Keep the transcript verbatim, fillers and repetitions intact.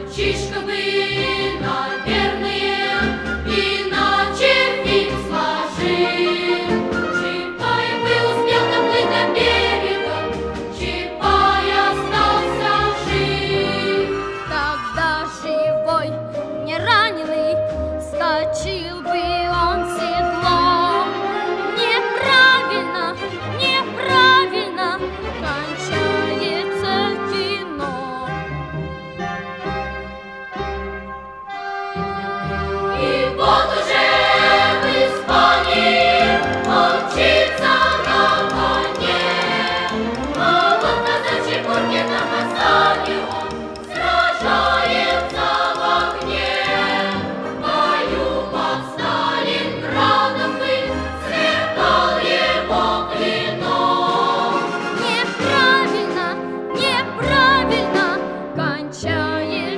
Мальчишка бы, наверное, иначе фильм сложил. Чапай бы успел доплыть до берега, Чапай остался жив. Тогда живой, не раненый, скочил бы он в седло. Неправильно, неправильно кончается кино. И вот уже в Испании он мчится на коне, а вот на Зачепурке на фасаде он сражается в огне. В бою под Сталинградом бы сверкал его клинок. Неправильно, неправильно кончается